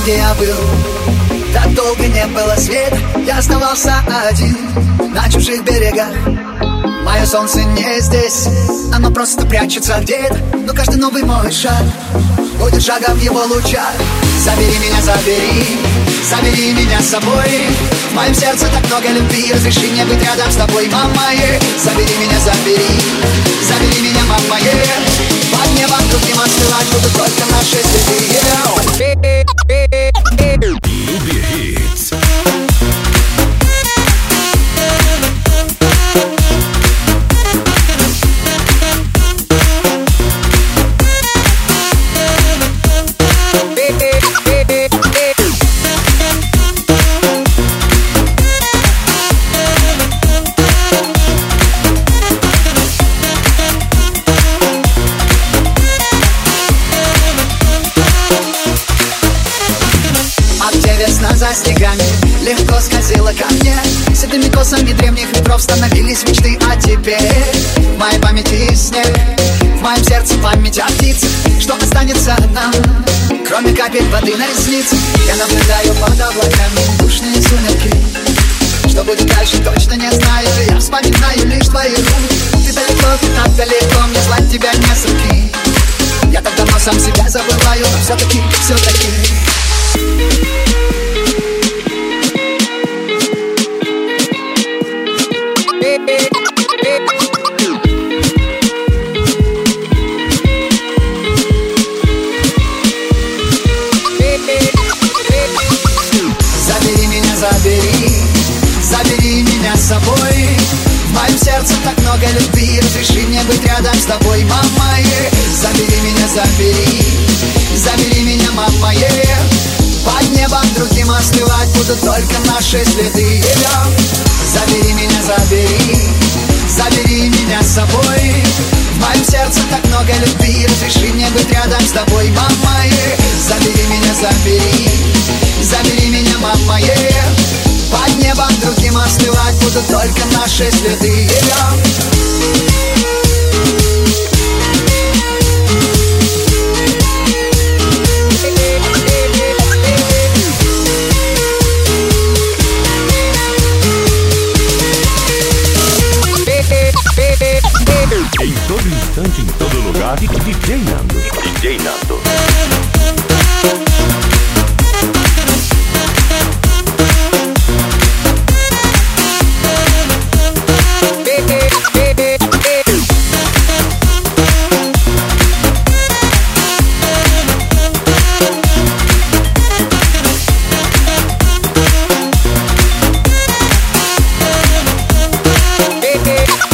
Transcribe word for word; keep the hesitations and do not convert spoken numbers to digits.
где я был. Так долго не было света, я оставался один на чужих берегах. Мое солнце не здесь, оно просто прячется где-то. Но каждый новый мой шаг будет шагом в его лучах. Забери меня, забери, забери меня с собой. В моем сердце так много любви, разреши мне быть рядом с тобой, мама. Забери меня, забери, забери меня, мама. Под небом другим остывать будут только наши следы. За снегами легко скользила ко мне. Седыми косами древних ветров становились мечты. А теперь в моей памяти снег, в моем сердце память о птицах. Что останется нам, кроме капель воды на ресницах? Я наблюдаю под облаками душные сумерки. Что будет дальше, точно не знаю. Я вспоминаю лишь твои руки. Ты далеко, ты так далеко, мне звать тебя не с руки. Я так давно сам себя забываю, но все-таки, все-таки Забери меня, забери, забери меня с собой. В моем сердце так много любви, разреши мне быть рядом с тобой, мама. Забери меня, забери, забери меня, мама. Под небом другим остывать будут только наши следы. Забери меня, забери, забери меня с собой. В моем сердце так много любви, разреши мне быть рядом с тобой, мама. Забери меня, забери, забери меня, мама. Под небом другим остывать будут только наши следы. Em todo instante, em todo lugar, D J Nando. D J Nando. Hey, hey.